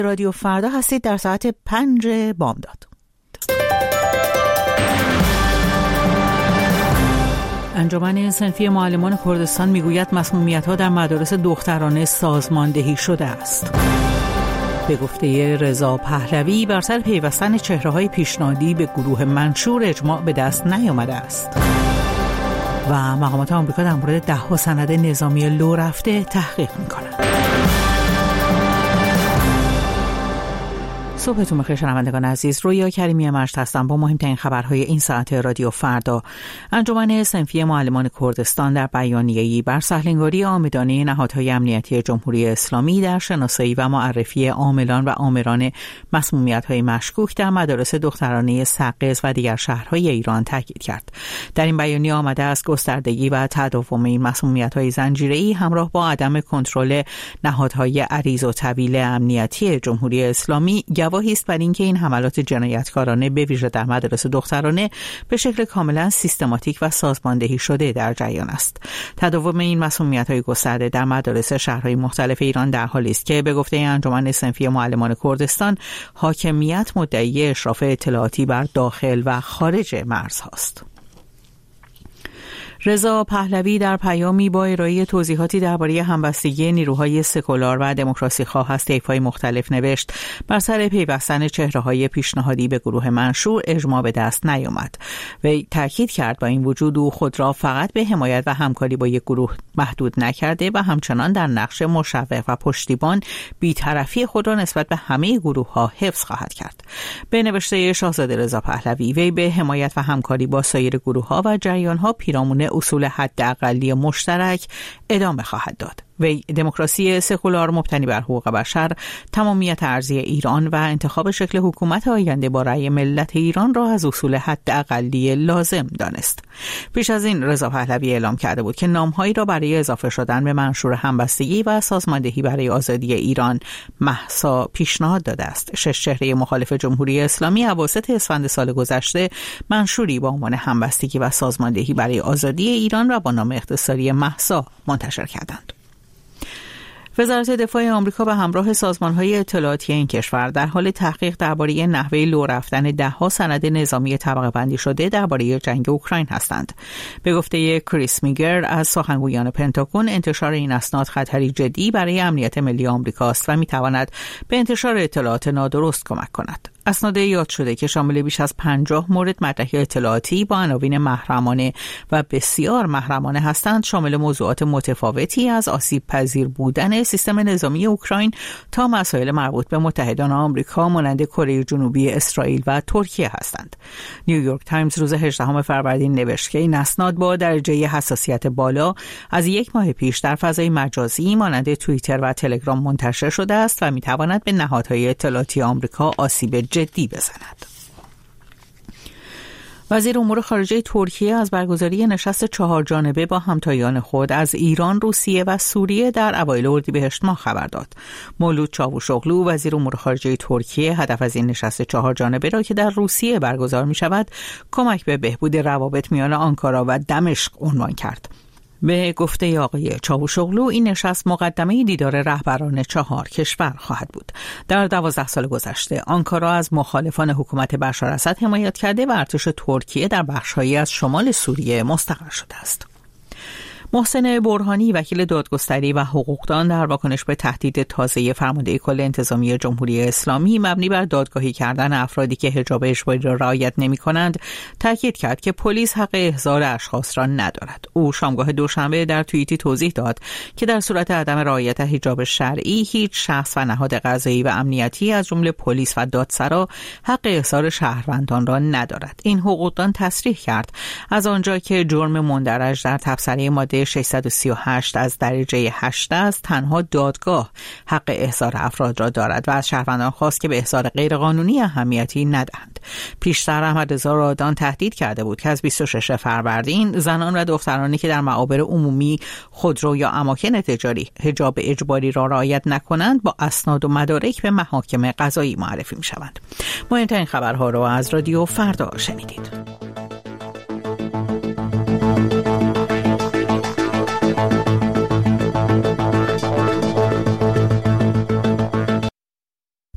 رادیو فردا هستید در ساعت 5 بامداد. انجمن صنفی معلمان کردستان میگوید مسمومیت‌ها در مدارس دخترانه سازماندهی شده است. به گفته رضا پهلوی بر سر پیوستن چهره‌های پیشنهادی به گروه منشور اجماع به دست نیامده است. و مقامات آمریکا در مورد 10 سند نظامی لو رفته تحقیق می‌کنند. صبحتون بخیر شنوندگان عزیز، رویا کریمی مشت هستم با مهمترین خبرهای این ساعت رادیو فردا. انجمن صنفی معلمان کردستان در بیانیه‌ای بر سهل‌انگاری عامدانه نهادهای امنیتی جمهوری اسلامی در شناسایی و معرفی عاملان و آمران مسمومیت‌های مشکوک در مدارس دخترانه سقز و دیگر شهرهای ایران تاکید کرد. در این بیانیه آمده است گستردگی و تداوم این مسمومیت‌های زنجیره‌ای همراه با عدم کنترل نهادهای عریض و طویل امنیتی جمهوری اسلامی گواهی است بر اینکه این حملات جنایتکارانه به ویژه در مدارس دخترانه به شکل کاملا سیستماتیک و سازماندهی شده در جریان است. تداوم این مسمومیت‌های گسترده در مدارس شهرهای مختلف ایران در حالی است که به گفته انجمن صنفی معلمان کردستان حاکمیت مدعی اشراف اطلاعاتی بر داخل و خارج مرزهاست. رضا پهلوی در پیامی با ارائه توضیحاتی درباره همبستگی نیروهای سکولار و دموکراسی خواه از طیف‌های مختلف نوشت بر سر پیوستن چهره‌های پیشنهادی به گروه منشور اجماع به دست نیامد. وی تاکید کرد با این وجود او خود را فقط به حمایت و همکاری با یک گروه محدود نکرده و همچنان در نقش مشوق و پشتیبان بی‌طرفی خود را نسبت به همه گروه‌ها حفظ خواهد کرد. به نوشته شاهزاده رضا پهلوی وی به حمایت و همکاری با سایر گروه‌ها و جریان‌ها پیرامون اصول حداقلی مشترک ادامه خواهد داد. وی دموکراسی سکولار مبتنی بر حقوق بشر، تمامیت ارضی ایران و انتخاب شکل حکومت آینده با رأی ملت ایران را از اصول حداقلی لازم دانست. پیش از این رضا پهلوی اعلام کرده بود که نامهایی را برای اضافه شدن به منشور همبستگی و سازماندهی برای آزادی ایران مهسا پیشنهاد داده است. 6 چهره مخالف جمهوری اسلامی اواسط اسفند سال گذشته منشوری با عنوان همبستگی و سازماندهی برای آزادی ایران و با نام اختصاری مهسا منتشر کردند. وزارت دفاع آمریکا به همراه سازمان‌های اطلاعاتی این کشور در حال تحقیق درباره نحوه لو رفتن 10 سند نظامی طبقه بندی شده درباره جنگ اوکراین هستند. به گفته کریس میگر از سخنگویان پنتاگون انتشار این اسناد خطری جدی برای امنیت ملی آمریکاست و می‌تواند به انتشار اطلاعات نادرست کمک کند. اسناد یاد شده که شامل بیش از 50 مورد مدرک اطلاعاتی با عناوین محرمانه و بسیار محرمانه هستند، شامل موضوعات متفاوتی از آسیب پذیر بودن سیستم نظامی اوکراین تا مسائل مربوط به متحدان آمریکا مانند کره جنوبی، اسرائیل و ترکیه هستند. نیویورک تایمز روز 18 فروردین نوشت که این اسناد با درجه حساسیت بالا از 1 ماه پیش در فضای مجازی مانند توییتر و تلگرام منتشر شده است و می‌تواند به نهادهای اطلاعاتی آمریکا آسیب جدی بزند. وزیر امور خارجه ترکیه از برگزاری نشست 4 جانبه با همتایان خود از ایران، روسیه و سوریه در اوایل اردیبهشت ماه خبر داد. مولود چاوشوغلو وزیر امور خارجه ترکیه هدف از این نشست 4 جانبه را که در روسیه برگزار می شود کمک به بهبود روابط میان آنکارا و دمشق عنوان کرد. به گفته آقای چاوشوغلو این نشست مقدمه دیدار رهبران 4 کشور خواهد بود. در 12 سال گذشته آنکارا از مخالفان حکومت بشار اسد حمایت کرده و ارتش ترکیه در بخش‌هایی از شمال سوریه مستقر شده است. محسن برهانی وکیل دادگستری و حقوقدان در واکنش به تهدید تازه فرمانده کل انتظامی جمهوری اسلامی مبنی بر دادگاهی کردن افرادی که حجاب اجباری را رعایت نمی‌کنند تاکید کرد که پلیس حق احضار اشخاص را ندارد. او شامگاه دوشنبه در توییتی توضیح داد که در صورت عدم رعایت حجاب شرعی هیچ شخص و نهاد قضایی و امنیتی از جمله پلیس و دادسرا حق احضار شهروندان را ندارد. این حقوقدان تصریح کرد از آنجا که جرم مندرج در تبصره ماده 638 از درجه 8 است، تنها دادگاه حق احضار افراد را دارد و از شهروندان خواست که به احضار غیرقانونی اهمیتی ندهند. پیشتر احمدرضا رادان تهدید کرده بود که از 26 فروردین زنان و دخترانی که در معابر عمومی، خودرو یا اماکن تجاری حجاب اجباری را رعایت نکنند با اسناد و مدارک به محاکم قضایی معرفی می‌شوند. مهمترین خبرها را از رادیو فردا شنیدید.